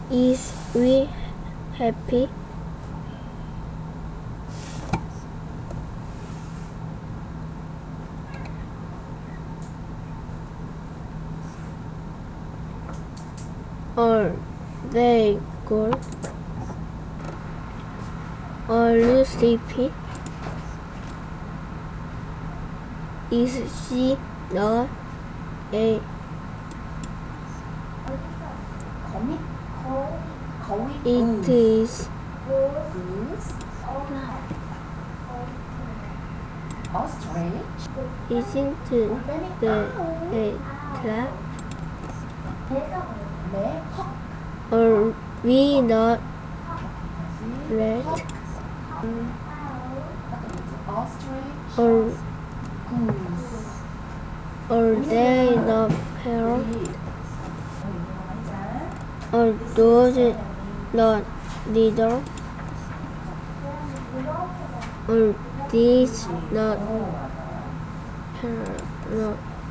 Is we happy? Are they good? Are you sleepy? Is she not a it is Ostrich. isn't the a trap? Are we not red? Ostrich. Or Goose. are they not parrot? Are those not leader? Are these not parrot?